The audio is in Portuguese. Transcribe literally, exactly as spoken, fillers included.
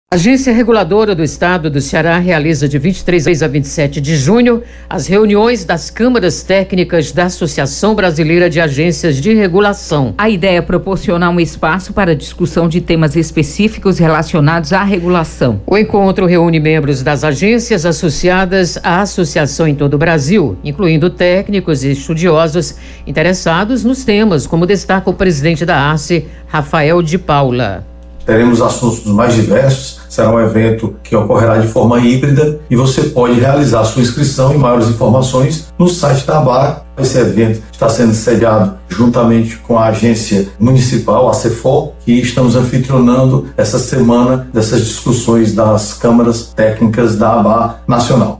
A Agência Reguladora do Estado do Ceará realiza de vinte e três a vinte e sete de junho as reuniões das câmaras técnicas da Associação Brasileira de Agências de Regulação. A ideia é proporcionar um espaço para discussão de temas específicos relacionados à regulação. O encontro reúne membros das agências associadas à associação em todo o Brasil, incluindo técnicos e estudiosos interessados nos temas, como destaca o presidente da A R C E, Rafael de Paula. Teremos assuntos mais diversos, será um evento que ocorrerá de forma híbrida e você pode realizar sua inscrição e maiores informações no site da A B A. Esse evento está sendo sediado juntamente com a agência municipal, a CEFOL, que estamos anfitrionando essa semana dessas discussões das câmaras técnicas da A B A nacional.